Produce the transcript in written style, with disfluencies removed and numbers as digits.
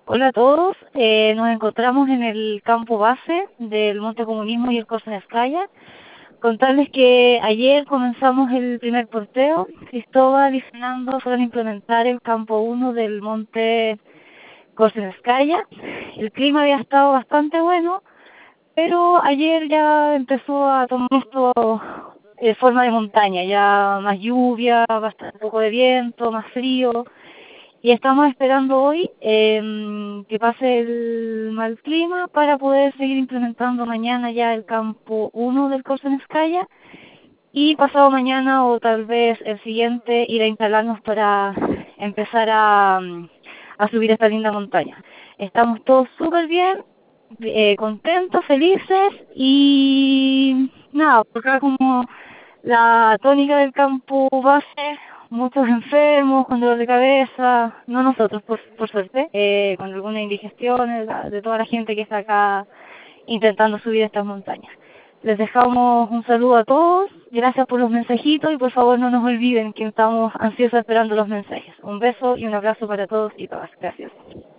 Hola a todos, nos encontramos en el campo base del Monte Comunismo y el Corsaneskaya. Contarles que ayer comenzamos el primer porteo. Cristóbal y Fernando fueron a implementar el campo 1 del Monte Corsaneskaya. El clima había estado bastante bueno, pero ayer ya empezó a tomar esto forma de montaña, ya más lluvia, bastante poco de viento, más frío. Y estamos esperando hoy que pase el mal clima para poder seguir implementando mañana ya el campo 1 del Corsaneskaya y pasado mañana o tal vez el siguiente ir a instalarnos para empezar a subir esta linda montaña. Estamos todos súper bien, contentos, felices y nada, por acá como la tónica del campo base, muchos enfermos con dolor de cabeza, no nosotros por suerte, con alguna indigestión de toda la gente que está acá intentando subir estas montañas. Les dejamos un saludo a todos, gracias por los mensajitos y por favor no nos olviden que estamos ansiosos esperando los mensajes. Un beso y un abrazo para todos y todas, gracias.